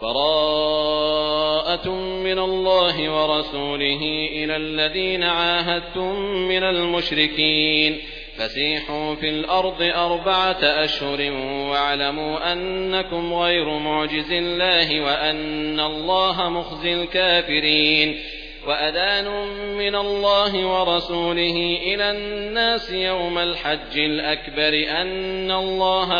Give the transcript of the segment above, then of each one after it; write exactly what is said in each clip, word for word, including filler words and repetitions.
براءة من الله ورسوله إلى الذين عاهدتم من المشركين فسيحوا في الأرض أربعة أشهر واعلموا أنكم غير معجز الله وأن الله مخزي الكافرين وأذان من الله ورسوله إلى الناس يوم الحج الأكبر أن الله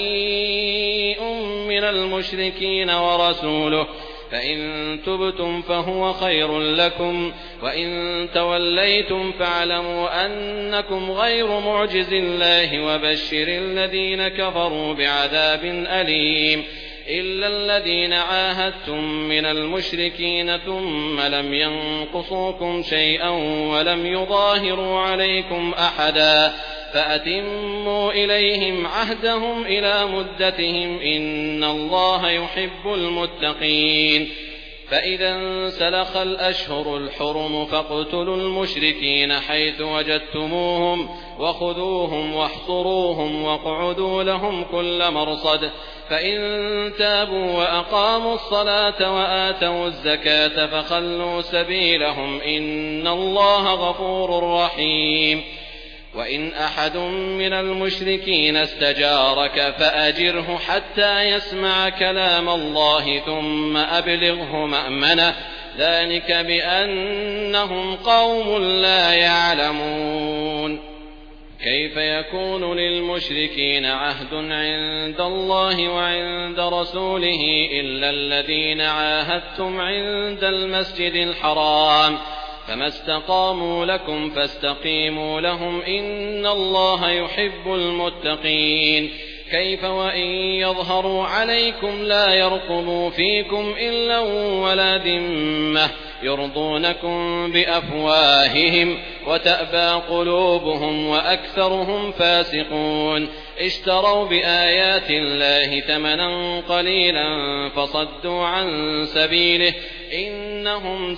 بريء من المشركين ورسوله فإن تبتم فهو خير لكم وإن توليتم فاعلموا أنكم غير معجز الله وبشر الذين كفروا بعذاب أليم إلا الذين عاهدتم من المشركين ثم لم ينقصوكم شيئا ولم يظاهروا عليكم أحدا فأتموا إليهم عهدهم إلى مدتهم إن الله يحب المتقين فإذا انسلخ الأشهر الحرم فاقتلوا المشركين حيث وجدتموهم وخذوهم واحصروهم واقعدوا لهم كل مرصد فإن تابوا وأقاموا الصلاة وآتوا الزكاة فخلوا سبيلهم إن الله غفور رحيم وإن أحد من المشركين استجارك فأجره حتى يسمع كلام الله ثم أبلغه مأمنه ذلك بأنهم قوم لا يعلمون كيف يكون للمشركين عهد عند الله وعند رسوله إلا الذين عاهدتم عند المسجد الحرام فما استقاموا لكم فاستقيموا لهم إن الله يحب المتقين كيف وإن يظهروا عليكم لا يرقبوا فيكم إلا ولا ذمة يرضونكم بأفواههم وتأبى قلوبهم وأكثرهم فاسقون اشتروا بآيات الله ثمنا قليلا فصدوا عن سبيله إنهم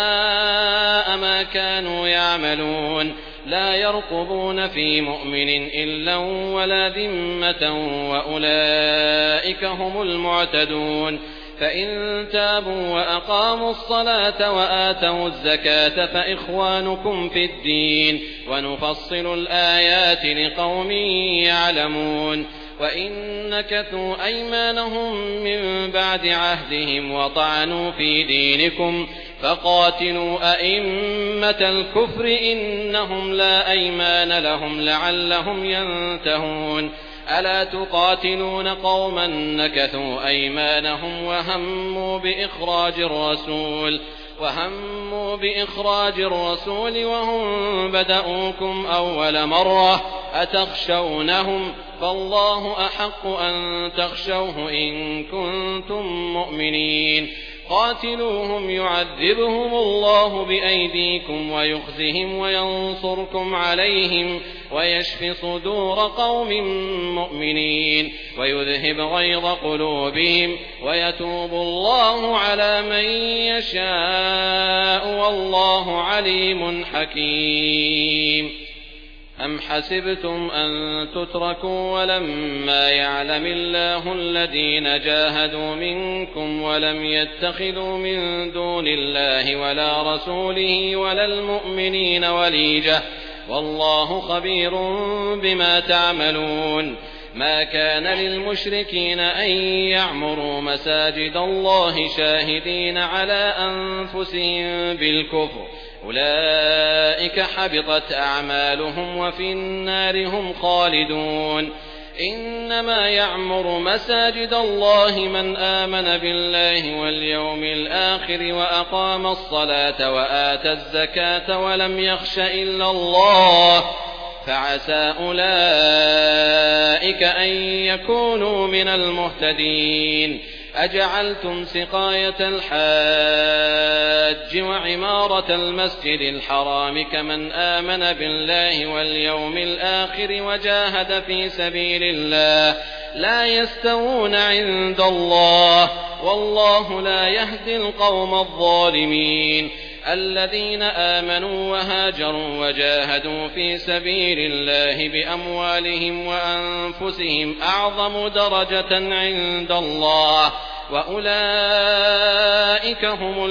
ساء ما كانوا يعملون لا يرقبون في مؤمن إلا ولا ذمة وأولئك هم المعتدون فإن تابوا وأقاموا الصلاة وآتوا الزكاة فإخوانكم في الدين ونفصل الآيات لقوم يعلمون وإن نكثوا أيمانهم من بعد عهدهم وطعنوا في دينكم فقاتلوا أئمة الكفر إنهم لا أيمان لهم لعلهم ينتهون ألا تقاتلون قوما نكثوا أيمانهم وهموا بإخراج الرسول وهموا بإخراج الرسول وهم بدأوكم أول مرة أتخشونهم فالله أحق أن تخشوه إن كنتم مؤمنين قاتلوهم يعذبهم الله بأيديكم ويخزهم وينصركم عليهم ويشف صدور قوم مؤمنين ويذهب غيظ قلوبهم ويتوب الله على من يشاء والله عليم حكيم أم حسبتم أن تتركوا ولما يعلم الله الذين جاهدوا منكم ولم يتخذوا من دون الله ولا رسوله ولا المؤمنين وليجة والله خبير بما تعملون ما كان للمشركين أن يعمروا مساجد الله شاهدين على أنفسهم بالكفر أولئك حبطت أعمالهم وفي النار هم خالدون إنما يعمر مساجد الله من آمن بالله واليوم الآخر وأقام الصلاة وآتى الزكاة ولم يخش إلا الله فعسى أولئك أن يكونوا من المهتدين أجعلتم سقاية الحاج وعمارة المسجد الحرام كمن آمن بالله واليوم الآخر وجاهد في سبيل الله لا يستوون عند الله والله لا يهدي القوم الظالمين الذين آمنوا وهاجروا وجاهدوا في سبيل الله بأموالهم وأنفسهم أعظم درجة عند الله وأولئك هم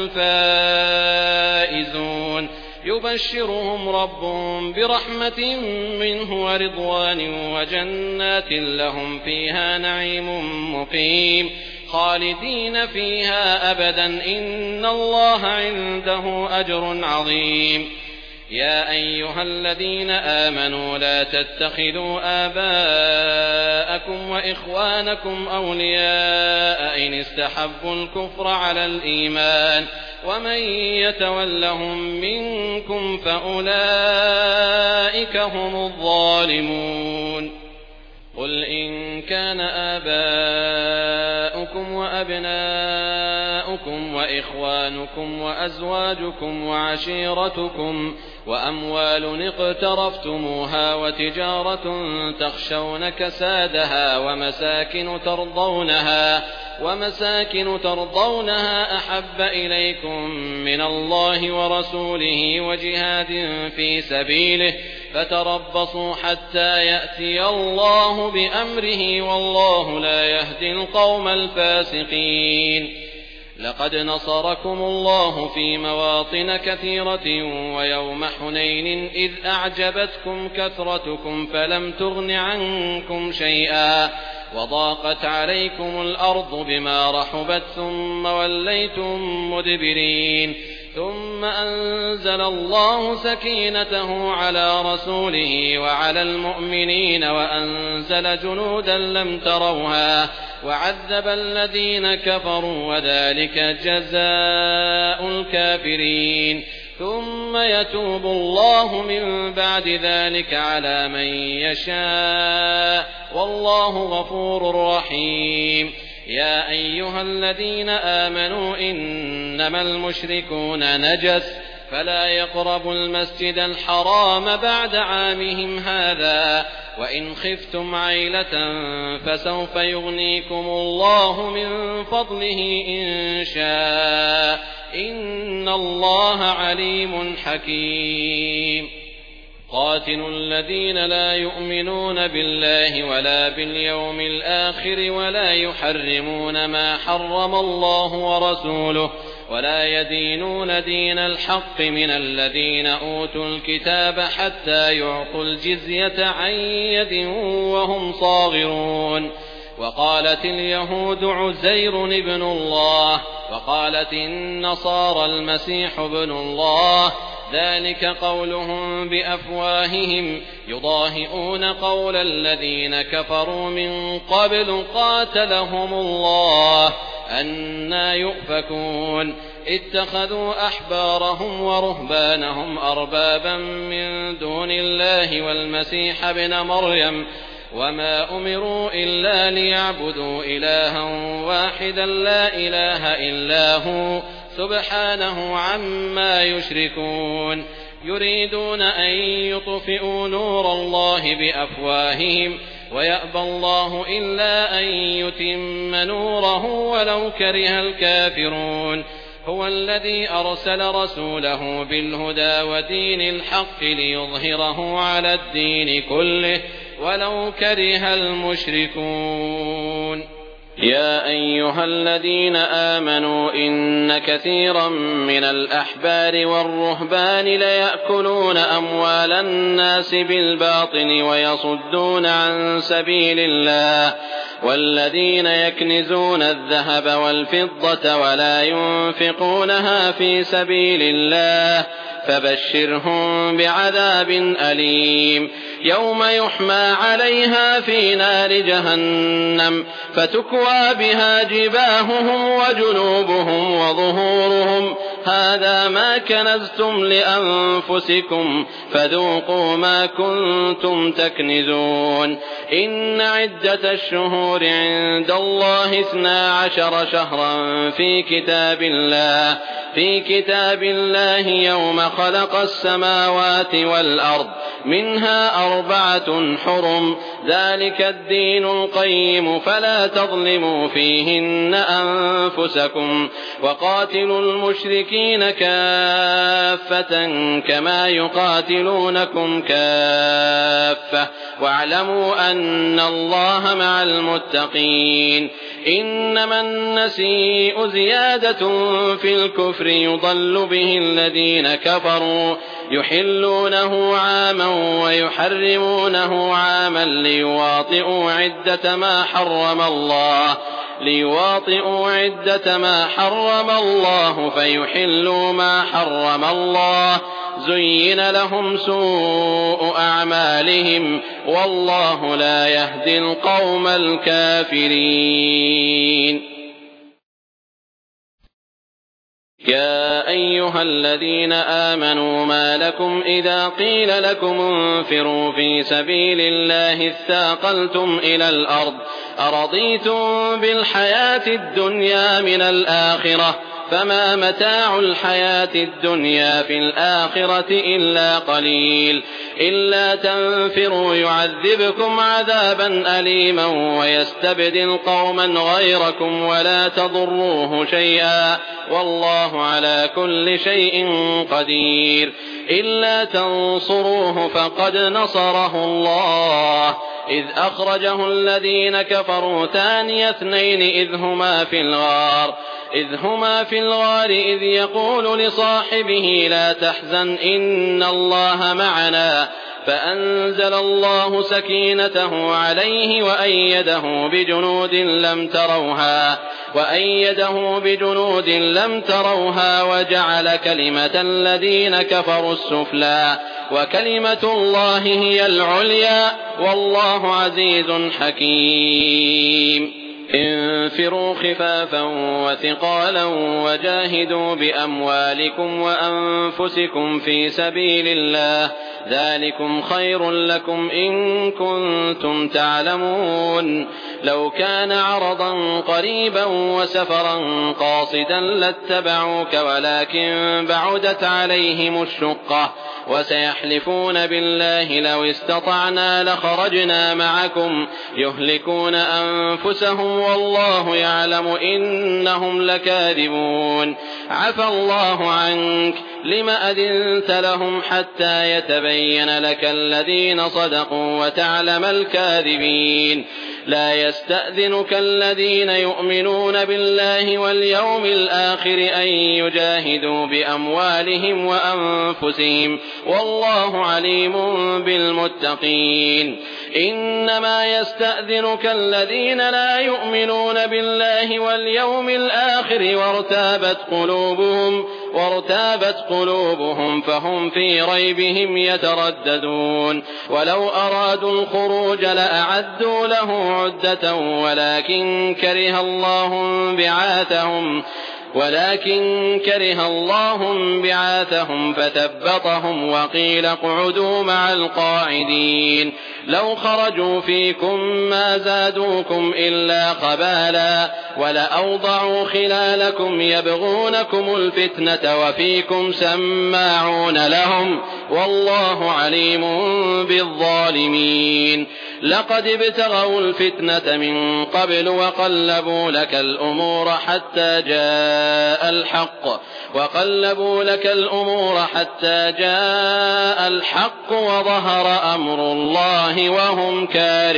الفائزون يبشرهم ربهم برحمة منه ورضوان وجنات لهم فيها نعيم مقيم خالدين فيها أبدا إن الله عنده أجر عظيم. يا أيها الذين آمنوا لا تتخذوا آباءكم وإخوانكم أولياء إن استحبوا الكفر على الإيمان ومن يتولهم منكم فأولئك هم الظالمون. قل إن كان آباؤكم وأبناؤكم وإخوانكم وأزواجكم وعشيرتكم وأموال اقترفتموها وتجارة تخشون كسادها ومساكن ترضونها ومساكن ترضونها أحب إليكم من الله ورسوله وجهاد في سبيله فتربصوا حتى يأتي الله بأمره والله لا يهدي القوم الفاسقين. لقد نصركم الله في مواطن كثيرة ويوم حنين إذ أعجبتكم كثرتكم فلم تغن عنكم شيئا وضاقت عليكم الأرض بما رحبت ثم وليتم مدبرين ثم أنزل الله سكينته على رسوله وعلى المؤمنين وأنزل جنودا لم تروها وعذب الذين كفروا وذلك جزاء الكافرين. ثم يتوب الله من بعد ذلك على من يشاء والله غفور رحيم. يا أيها الذين آمنوا إنما المشركون نجس فلا يقربوا المسجد الحرام بعد عامهم هذا وإن خفتم عيلة فسوف يغنيكم الله من فضله إن شاء إن الله عليم حكيم. قاتلوا الذين لا يؤمنون بالله ولا باليوم الآخر ولا يحرمون ما حرم الله ورسوله ولا يدينون دين الحق من الذين أوتوا الكتاب حتى يعطوا الجزية عن يد وهم صاغرون. وقالت اليهود عزير ابن الله وقالت النصارى المسيح ابن الله ذلك قولهم بأفواههم يضاهئون قول الذين كفروا من قبل قاتلهم الله أنى يؤفكون. اتخذوا أحبارهم ورهبانهم أربابا من دون الله والمسيح ابن مريم وما أمروا إلا ليعبدوا إلها واحدا لا إله إلا هو سبحانه عما يشركون. يريدون أن يطفئوا نور الله بأفواههم ويأبى الله إلا أن يتم نوره ولو كره الكافرون. هو الذي أرسل رسوله بالهدى ودين الحق ليظهره على الدين كله ولو كره المشركون. يا أيها الذين آمنوا إن كثيرا من الأحبار والرهبان ليأكلون أموال الناس بالباطل ويصدون عن سبيل الله والذين يكنزون الذهب والفضة ولا ينفقونها في سبيل الله فبشرهم بعذاب أليم يوم يحمى عليها في نار جهنم فتكوى بها جباههم وجنوبهم وظهورهم هذا ما كنزتم لأنفسكم فذوقوا ما كنتم تكنزون. إن عدة الشهور عند الله اثنا عشر شهرا في كتاب الله في كتاب الله يوم خلق السماوات والأرض منها أربعة حرم ذلك الدين القيم فلا تظلموا فيهن أنفسكم وقاتلوا المشركين كافة كما يقاتلونكم كافة واعلموا أن الله مع المتقين. إنما النسيء زيادة في الكفر يضل به الذين كفروا يحلونه عاما ويحرمونه عاما ليواطئوا عدة ما حرم الله ليواطئوا عدة ما حرم الله فيحلوا ما حرم الله زين لهم سوء أعمالهم والله لا يهدي القوم الكافرين. يا أيها الذين آمنوا ما لكم إذا قيل لكم انفروا في سبيل الله اثاقلتم إلى الأرض أرضيتم بالحياة الدنيا من الآخرة فما متاع الحياة الدنيا في الآخرة إلا قليل إلا تنفروا يعذبكم عذابا أليما ويستبدل قوما غيركم ولا تضروه شيئا والله على كل شيء قدير. إلا تنصروه فقد نصره الله إذ أخرجه الذين كفروا ثاني اثنين إذ هما في الغار إذ هما في الغار إذ يقول لصاحبه لا تحزن إن الله معنا فأنزل الله سكينته عليه وأيده بجنود لم تروها وأيده بجنود لم تروها وجعل كلمة الذين كفروا السفلى وكلمة الله هي العليا والله عزيز حكيم. انفروا خفافا وثقالا وجاهدوا بأموالكم وأنفسكم في سبيل الله ذلكم خير لكم إن كنتم تعلمون. لو كان عرضا قريبا وسفرا قاصدا لاتبعوك ولكن بعدت عليهم الشقة وسيحلفون بالله لو استطعنا لخرجنا معكم يهلكون أنفسهم والله يعلم إنهم لكاذبون. عفى الله عنك لم أذنت لهم حتى يتبين لك الذين صدقوا وتعلم الكاذبين. لا يستأذنك الذين يؤمنون بالله واليوم الآخر أن يجاهدوا بأموالهم وأنفسهم والله عليم بالمتقين. إنما يستأذنك الذين لا يؤمنون بالله واليوم الآخر وارتابت قلوبهم وارتابت قلوبهم فهم في ريبهم يترددون. ولو أرادوا الخروج لأعدوا له عدة ولكن كره الله بعاثهم ولكن كره الله بعاثهم فثبطهم وقيل اقعدوا مع القاعدين. لو خرجوا فيكم ما زادوكم إلا خبالا ولأوضعوا خلالكم يبغونكم الفتنة وفيكم سماعون لهم والله عليم بالظالمين. لقد ابتغوا الفتنة من قبل وقلبوا لك الأمور حتى جاء الحق وقلبوا لك الأمور حتى جاء الحق وظهر أمر الله وهم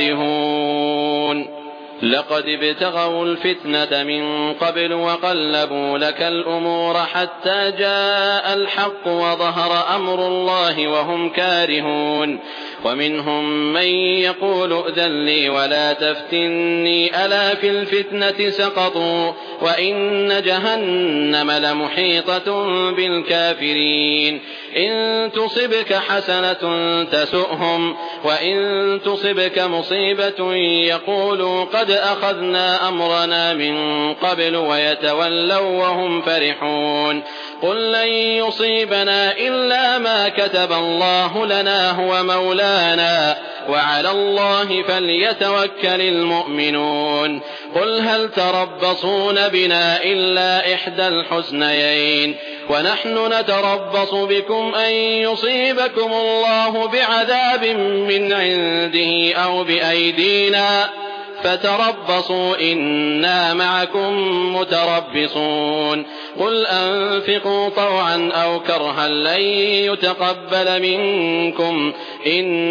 كارهون. لقد ابتغوا الفتنة من قبل وقلبوا لك الأمور حتى جاء الحق وظهر أمر الله وهم كارهون. ومنهم من يقول ائذن لي ولا تفتني ألا في الفتنة سقطوا وإن جهنم لمحيطة بالكافرين. إن تصبك حسنة تسؤهم وإن تصبك مصيبة يقولوا قد أخذنا أمرنا من قبل ويتولوا وهم فرحون. قل لن يصيبنا إلا ما كتب الله لنا هو مولانا وعلى الله فليتوكل المؤمنون. قل هل تربصون بنا إلا إحدى الحسنيين ونحن نتربص بكم أن يصيبكم الله بعذاب من عنده أو بأيدينا فتربصوا إنا معكم متربصون. قل أنفقوا طوعا أو كرها لن يتقبل منكم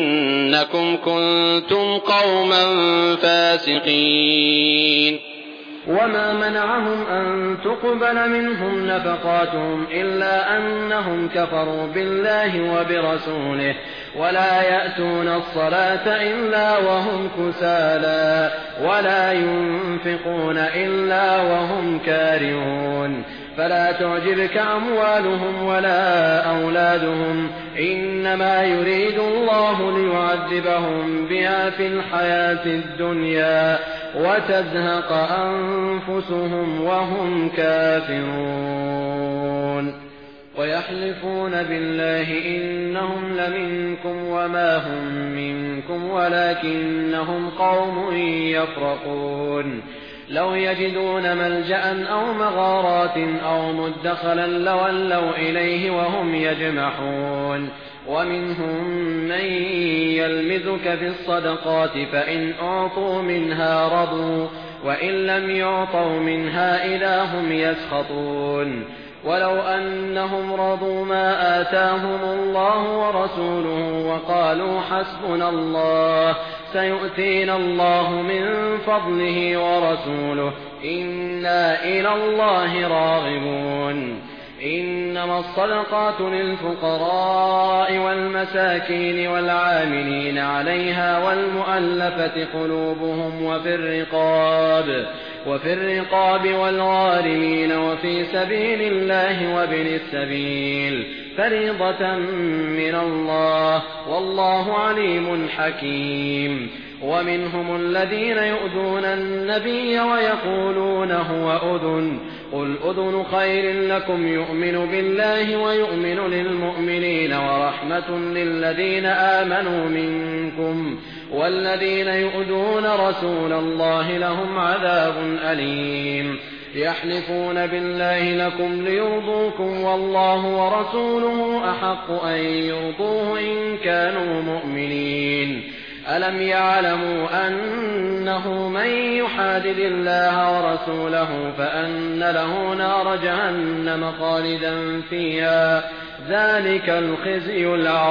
إنكم كنتم قوما فاسقين. وما منعهم أن تقبل منهم نفقاتهم إلا أنهم كفروا بالله وبرسوله ولا يأتون الصلاة إلا وهم كسالى ولا ينفقون إلا وهم كارهون فلا تعجبك أموالهم ولا أولادهم إنما يريد الله ليعذبهم بها في الحياة الدنيا وتزهق أنفسهم وهم كافرون ويحلفون بالله إنهم لمنكم وما هم منكم ولكنهم قوم يفرقون لو يجدون ملجأ أو مغارات أو مدخلا لولوا إليه وهم يجمحون ومنهم من يلمزك في الصدقات فإن أعطوا منها رضوا وإن لم يعطوا منها إذا هم يسخطون ولو أنهم رضوا ما آتاهم الله ورسوله وقالوا حسبنا الله سيؤتينا الله من فضله ورسوله إنا إلى الله راغبون إنما الصدقات للفقراء والمساكين والعاملين عليها والمؤلفة قلوبهم وفي الرقاب وفي الرقاب والغارمين وفي سبيل الله وابن السبيل فريضة من الله والله عليم حكيم ومنهم الذين يؤذون النبي ويقولون هو أذن قل أذن خير لكم يؤمن بالله ويؤمن للمؤمنين ورحمة للذين آمنوا منكم والذين يؤذون رسول الله لهم عذاب أليم يحلفون بالله لكم ليرضوكم والله ورسوله أحق أن يرضوه إن كانوا مؤمنين ألم يعلموا أنه من يحادد الله ورسوله فأن له نار جهنم خالدا فيها ذلك الخزي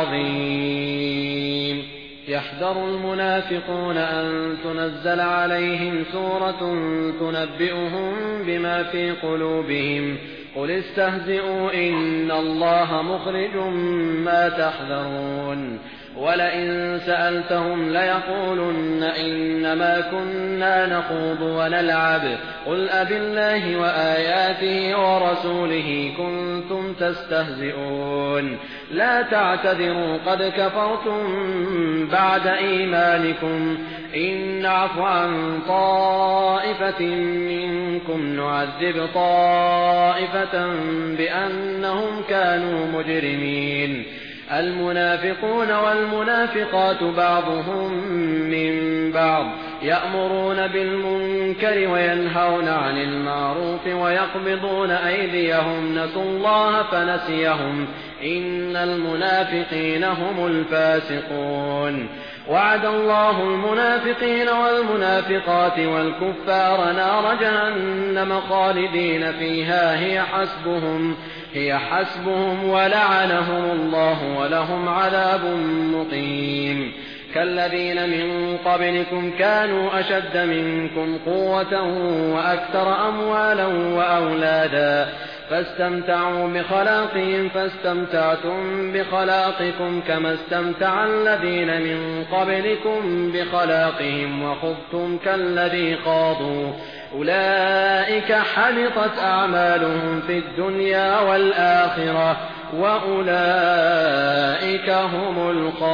العظيم يحذر المنافقون أن تنزل عليهم سورة تنبئهم بما في قلوبهم قل استهزئوا إن الله مخرج ما تحذرون ولئن سألتهم ليقولن إنما كنا نخوض ونلعب قل أبالله وآياته ورسوله كنتم تستهزئون لا تعتذروا قد كفرتم بعد إيمانكم إن نعف عن طائفة منكم نعذب طائفة بأنهم كانوا مجرمين المنافقون والمنافقات بعضهم من بعض يأمرون بالمنكر وينهون عن المعروف ويقبضون أيديهم نسوا الله فنسيهم إن المنافقين هم الفاسقون وعد الله المنافقين والمنافقات والكفار نار جهنم خالدين فيها هي حسبهم هي حسبهم ولعنهم الله ولهم عذاب مقيم كالذين من قبلكم كانوا أشد منكم قوة وأكثر أموالا وأولادا فاستمتعوا بخلاقهم فاستمتعتم بخلاقكم كما استمتع الذين من قبلكم بخلاقهم وخضتم كالذي خاضوا أولئك حبطت أعمالهم في الدنيا والآخرة وأولئك هم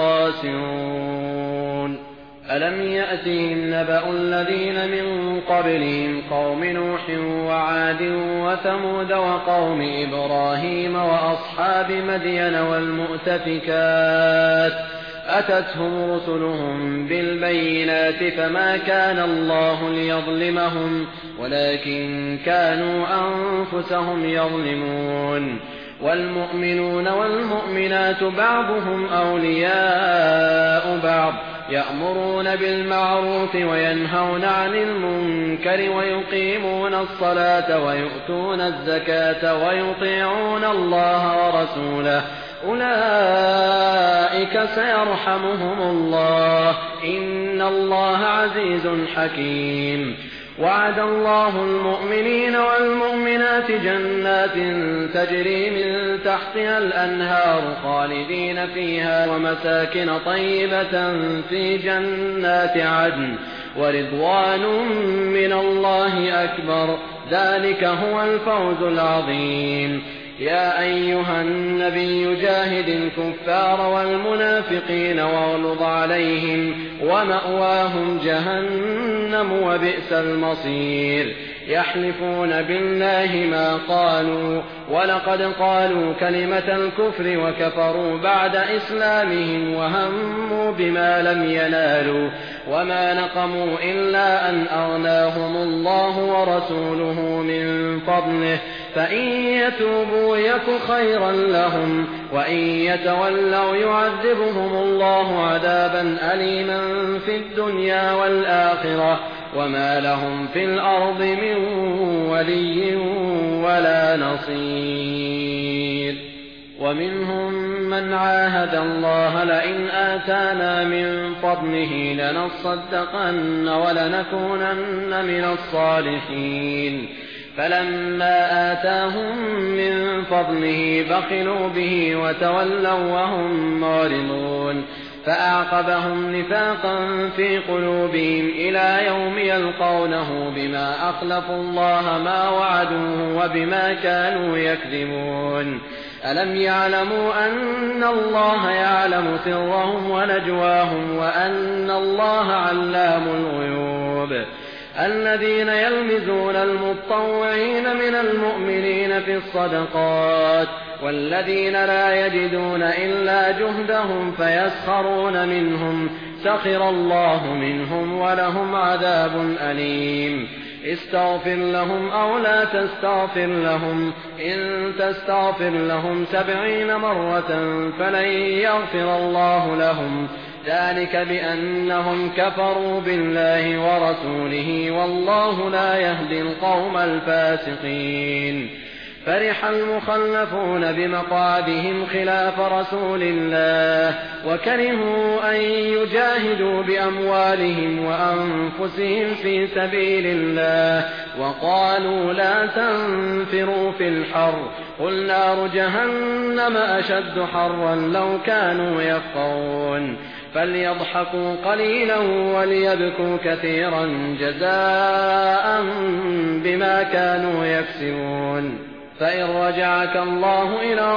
الخاسرون ألم يأتهم نبأ الذين من قبلهم قوم نوح وعاد وثمود وقوم إبراهيم وأصحاب مدين والمؤتفكات أتتهم رسلهم بالبينات فما كان الله ليظلمهم ولكن كانوا أنفسهم يظلمون والمؤمنون والمؤمنات بعضهم أولياء بعض يأمرون بالمعروف وينهون عن المنكر ويقيمون الصلاة ويؤتون الزكاة ويطيعون الله ورسوله أولئك سيرحمهم الله إن الله عزيز حكيم وعد الله المؤمنين والمؤمنات جنات تجري من تحتها الأنهار خالدين فيها ومساكن طيبة في جنات عدن ورضوان من الله أكبر ذلك هو الفوز العظيم. يا أيها النبي جاهد الكفار والمنافقين واغلظ عليهم ومأواهم جهنم وبئس المصير. يحلفون بالله ما قالوا ولقد قالوا كلمة الكفر وكفروا بعد إسلامهم وهموا بما لم ينالوا وما نقموا إلا أن أغناهم الله ورسوله من فضله فإن يتوبوا يك خيرا لهم وإن يتولوا يعذبهم الله عذابا أليما في الدنيا والآخرة وما لهم في الأرض من ولي ولا نصير. ومنهم من عاهد الله لئن آتانا من فضله لنصدقن ولنكونن من الصالحين فلما آتاهم من فضله بخلوا به وتولوا وهم معرضون فأعقبهم نفاقا في قلوبهم إلى يوم يلقونه بما أخلفوا الله ما وعدوه وبما كانوا يكذبون. ألم يعلموا أن الله يعلم سرهم ونجواهم وأن الله علام الغيوب. الذين يلمزون المطوعين من المؤمنين في الصدقات والذين لا يجدون إلا جهدهم فيسخرون منهم سخر الله منهم ولهم عذاب أليم. استغفر لهم أو لا تستغفر لهم إن تستغفر لهم سبعين مرة فلن يغفر الله لهم ذلك بأنهم كفروا بالله ورسوله والله لا يهدي القوم الفاسقين. فرح المخلفون بمقعدهم خلاف رسول الله وكرهوا أن يجاهدوا بأموالهم وأنفسهم في سبيل الله وقالوا لا تنفروا في الحر قل نار جهنم أشد حرا لو كانوا يفقهون. فليضحكوا قليلا وليبكوا كثيرا جزاء بما كانوا يكسبون. فإن رجعك الله إلى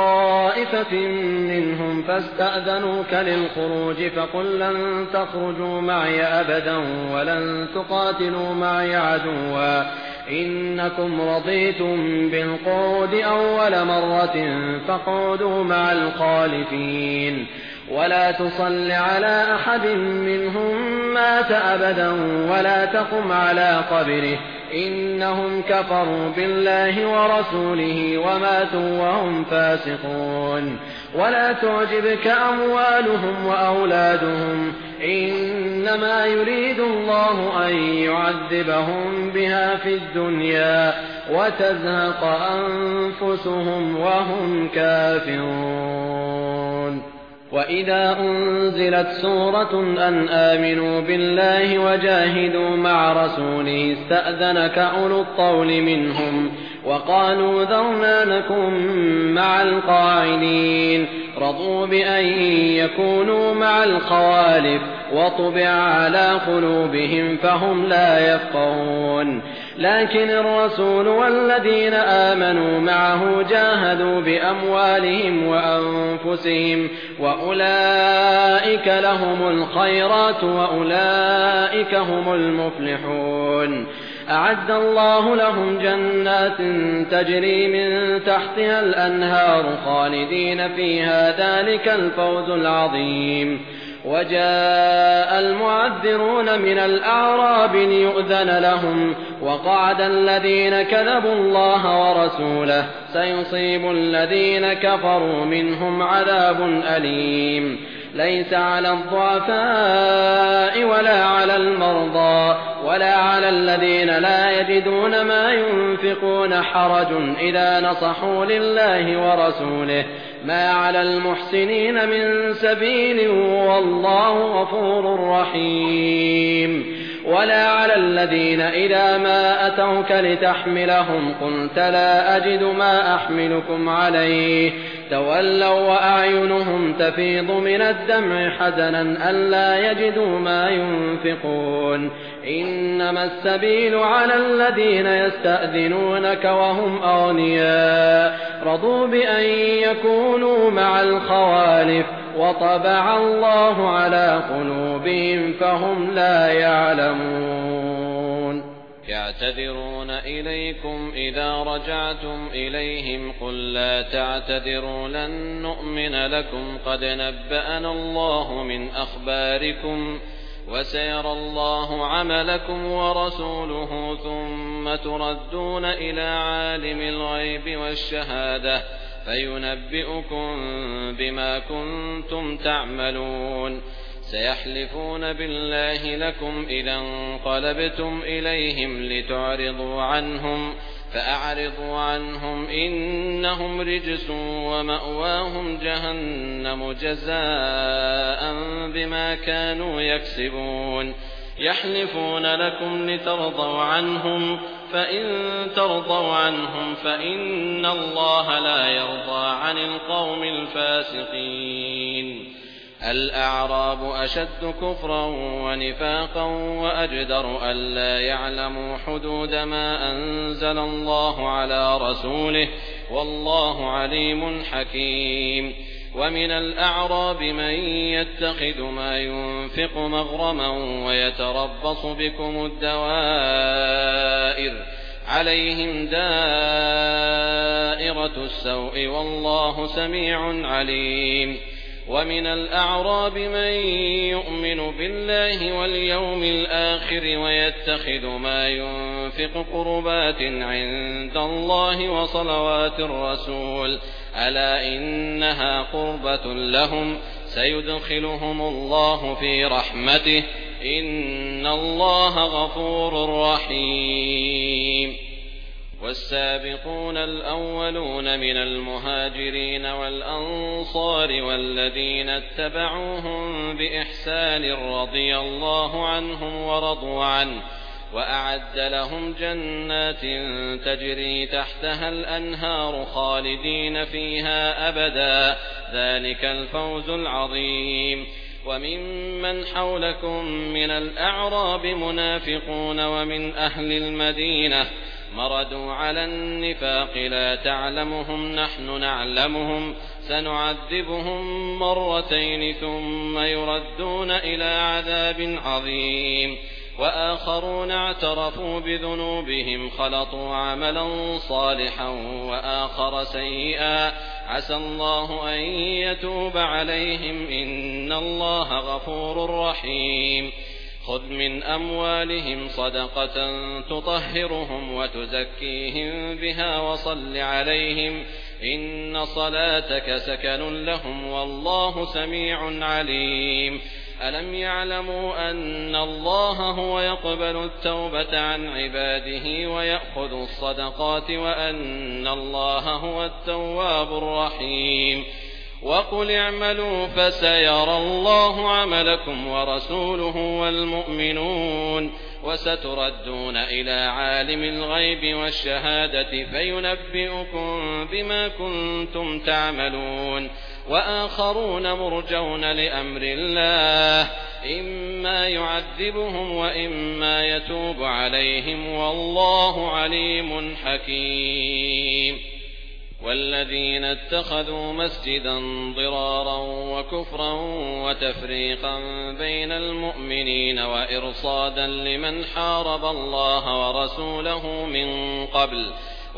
طائفة منهم فاستأذنوك للخروج فقل لن تخرجوا معي أبدا ولن تقاتلوا معي عدوا إنكم رضيتم بالقعود أول مرة فاقعدوا مع الخالفين ولا تصل على أحد منهم مات أبدا ولا تقم على قبره إنهم كفروا بالله ورسوله وماتوا وهم فاسقون. ولا تعجبك أموالهم وأولادهم إنما يريد الله أن يعذبهم بها في الدنيا وتزهق أنفسهم وهم كافرون. وإذا أنزلت سورة أن آمنوا بالله وجاهدوا مع رسوله استأذنك أولو الطول منهم وقالوا ذرنا نكن مع القاعدين رضوا بأن يكونوا مع الخوالف وطبع على قلوبهم فهم لا يفقهون. لكن الرسول والذين آمنوا معه جاهدوا بأموالهم وأنفسهم وأولئك لهم الخيرات وأولئك هم المفلحون. أعد الله لهم جنات تجري من تحتها الأنهار خالدين فيها ذلك الفوز العظيم. وجاء المعذرون من الأعراب ليؤذن لهم وقعد الذين كذبوا الله ورسوله سيصيب الذين كفروا منهم عذاب أليم. ليس على الضعفاء ولا على المرضى ولا على الذين لا يجدون ما ينفقون حرج إذا نصحوا لله ورسوله ما على المحسنين من سبيل والله غفور رحيم. ولا على الذين إذا ما أتوك لتحملهم قلت لا أجد ما أحملكم عليه تولوا وأعينهم تفيض من الدمع حزنا ألا يجدوا ما ينفقون إنما السبيل على الذين يستأذنونك وهم أغنياء رضوا بأن يكونوا مع الخوالف وطبع الله على قلوبهم فهم لا يعلمون يعتذرون إليكم إذا رجعتم إليهم قل لا تعتذروا لن نؤمن لكم قد نبأنا الله من أخباركم وسيرى الله عملكم ورسوله ثم تردون إلى عالم الغيب والشهادة فينبئكم بما كنتم تعملون سيحلفون بالله لكم إذا انقلبتم إليهم لتعرضوا عنهم فأعرضوا عنهم إنهم رجس ومأواهم جهنم جزاء بما كانوا يكسبون يحلفون لكم لترضوا عنهم فإن ترضوا عنهم فإن الله لا يرضى عن القوم الفاسقين الأعراب أشد كفرا ونفاقا وأجدر ألا يعلموا حدود ما أنزل الله على رسوله والله عليم حكيم ومن الأعراب من يتخذ ما ينفق مغرما ويتربص بكم الدوائر عليهم دائرة السوء والله سميع عليم ومن الأعراب من يؤمن بالله واليوم الآخر ويتخذ ما ينفق قربات عند الله وصلوات الرسول ألا إنها قربة لهم سيدخلهم الله في رحمته إن الله غفور رحيم والسابقون الأولون من المهاجرين والأنصار والذين اتبعوهم بإحسان رضي الله عنهم ورضوا عنه وأعد لهم جنات تجري تحتها الأنهار خالدين فيها أبدا ذلك الفوز العظيم وممن حولكم من الأعراب منافقون ومن أهل المدينة مردوا على النفاق لا تعلمهم نحن نعلمهم سنعذبهم مرتين ثم يردون إلى عذاب عظيم وآخرون اعترفوا بذنوبهم خلطوا عملا صالحا وآخر سيئا عسى الله أن يتوب عليهم إن الله غفور رحيم خذ من أموالهم صدقة تطهرهم وتزكيهم بها وصل عليهم إن صلاتك سكن لهم والله سميع عليم ألم يعلموا أن الله هو يقبل التوبة عن عباده ويأخذ الصدقات وأن الله هو التواب الرحيم وقل اعملوا فسيرى الله عملكم ورسوله والمؤمنون وستردون إلى عالم الغيب والشهادة فينبئكم بما كنتم تعملون وآخرون مرجون لأمر الله إما يعذبهم وإما يتوب عليهم والله عليم حكيم والذين اتخذوا مسجدا ضرارا وكفرا وتفريقا بين المؤمنين وإرصادا لمن حارب الله ورسوله من قبل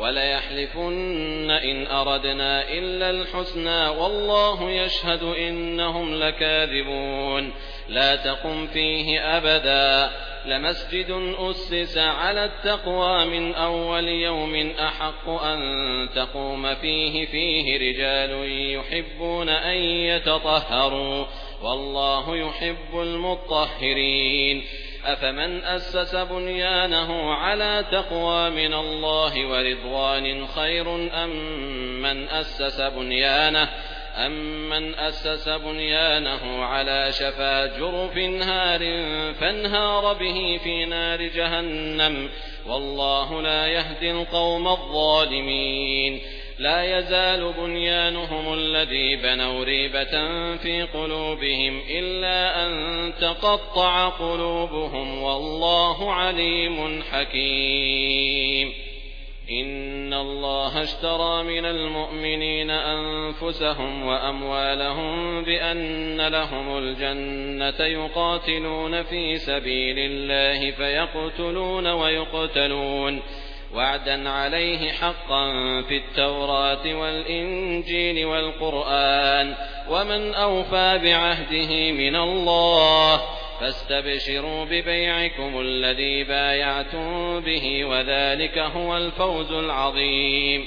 وليحلفن إن أردنا إلا الحسنى والله يشهد إنهم لكاذبون لا تقم فيه أبدا لمسجد أسس على التقوى من أول يوم أحق أن تقوم فيه فيه رجال يحبون أن يتطهروا والله يحب المطهرين أفمن أسس بنيانه على تقوى من الله ورضوان خير أم من أسس بنيانه أَمَّنْ أَسَّسَ بُنْيَانَهُ عَلَىٰ شَفَا جُرُفٍ هَارٍ فَانْهَارَ بِهِ فِي نَارِ جَهَنَّمَ ۗ وَاللَّهُ لَا يَهْدِي الْقَوْمَ الظَّالِمِينَ لا يزال بنيانهم الذي بنوا ريبة في قلوبهم إلا أن تقطع قلوبهم والله عليم حكيم إن الله اشترى من المؤمنين أنفسهم وأموالهم بأن لهم الجنة يقاتلون في سبيل الله فيقتلون ويقتلون وعدا عليه حقا في التوراة والإنجيل والقرآن ومن أوفى بعهده من الله فاستبشروا ببيعكم الذي بايعتم به وذلك هو الفوز العظيم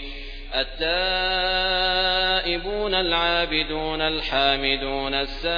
التائبون العابدون الحامدون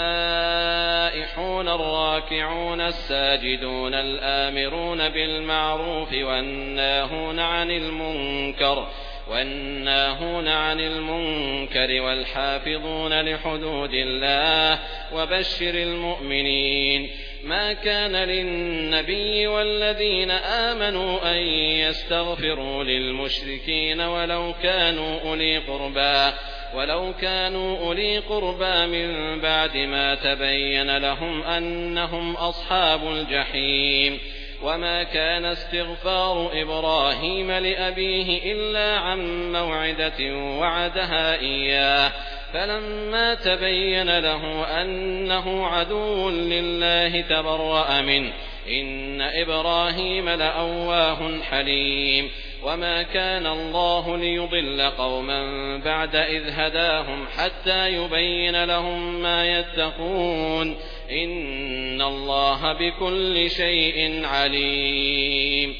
السائحون الراكعون الساجدون الآمرون بالمعروف والناهون عن المنكر والناهون عن المنكر والحافظون لحدود الله وبشر المؤمنين ما كان للنبي والذين آمنوا أن يستغفروا للمشركين ولو كانوا أولي قربى ولو كانوا أولي قربى من بعد ما تبين لهم أنهم أصحاب الجحيم وما كان استغفار إبراهيم لأبيه إلا عن موعدة وعدها إياه فلما تبين له أنه عدو لله تبرأ منه إن إبراهيم لأواه حليم وما كان الله ليضل قوما بعد إذ هداهم حتى يبين لهم ما يتقون إن الله بكل شيء عليم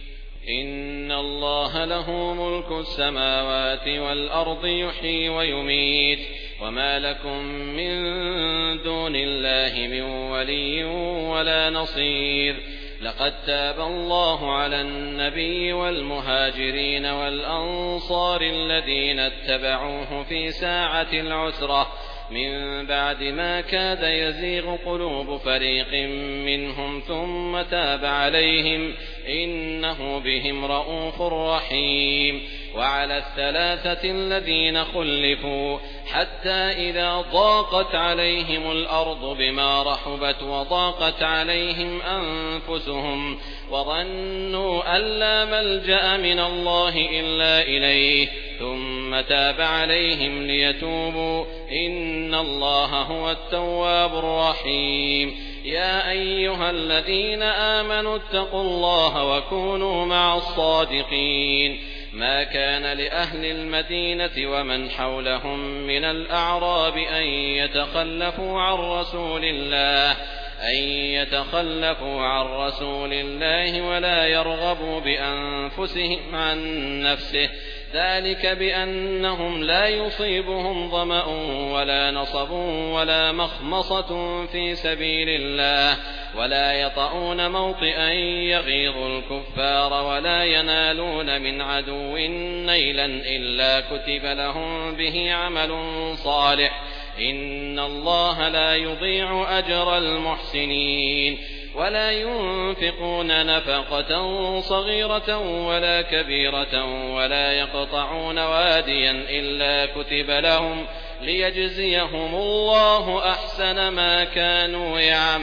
إن الله له ملك السماوات والأرض يحيي ويميت وما لكم من دون الله من ولي ولا نصير لقد تاب الله على النبي والمهاجرين والأنصار الذين اتبعوه في ساعة العسرة من بعد ما كاد يزيغ قلوب فريق منهم ثم تاب عليهم إنه بهم رءوف رحيم وعلى الثلاثة الذين خلفوا حتى إذا ضاقت عليهم الأرض بما رحبت وضاقت عليهم أنفسهم وظنوا أن لا ملجأ من الله إلا إليه ثم تاب عليهم ليتوبوا إن الله هو التواب الرحيم يا أيها الذين آمنوا اتقوا الله وكونوا مع الصادقين ما كان لأهل المدينة ومن حولهم من الأعراب أن يتخلفوا عن رسول الله أن يتخلفوا عن رسول الله ولا يرغبوا بأنفسهم عن نفسه ذلك بأنهم لا يصيبهم ظمأ ولا نصب ولا مخمصة في سبيل الله ولا يطؤون موطئا يغيظ الكفار ولا ينالون من عدو نيلا إلا كتب لهم به عمل صالح إن الله لا يضيع أجر المحسنين ولا ينفقون نفقة صغيرة ولا كبيرة ولا يقطعون واديا إلا كتب لهم ليجزيهم الله أحسن ما كانوا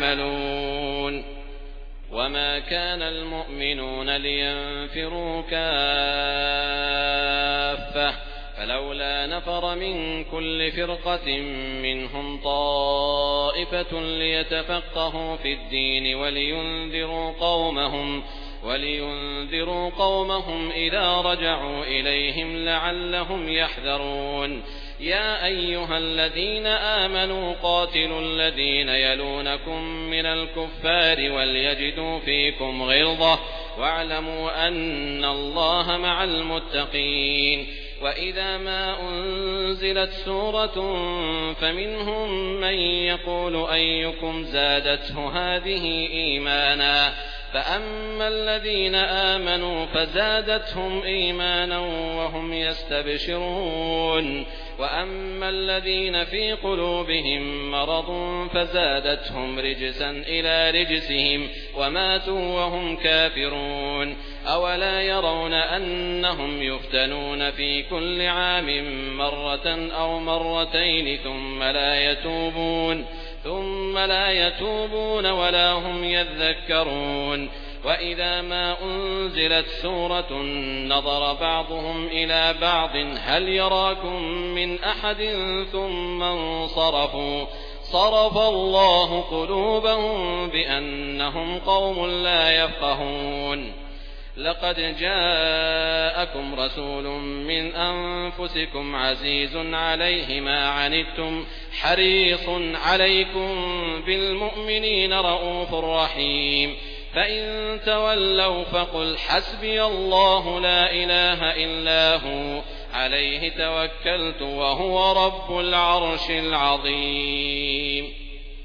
يعملون وما كان المؤمنون لينفروا كافة فلولا نفر من كل فرقة منهم طائفة ليتفقهوا في الدين ولينذروا قومهم ولينذروا قومهم إذا رجعوا إليهم لعلهم يحذرون يا أيها الذين آمنوا قاتلوا الذين يلونكم من الكفار وليجدوا فيكم غلظة واعلموا أن الله مع المتقين وإذا ما أنزلت سورة فمنهم من يقول أيكم زادته هذه إيمانا فأما الذين آمنوا فزادتهم إيمانا وهم يستبشرون وأما الذين في قلوبهم مرض فزادتهم رجسا إلى رجسهم وماتوا وهم كافرون أولا يرون أنهم يفتنون في كل عام مرة أو مرتين ثم لا يتوبون ثم لا يتوبون ولا هم يذكرون وإذا ما أنزلت سورة نظر بعضهم إلى بعض هل يراكم من أحد ثم انصرفوا صرف الله قلوبهم بأنهم قوم لا يفقهون لقد جاءكم رسول من أنفسكم عزيز عليه ما عنتم حريص عليكم بالمؤمنين رءوف رحيم فإن تولوا فقل حسبي الله لا إله إلا هو عليه توكلت وهو رب العرش العظيم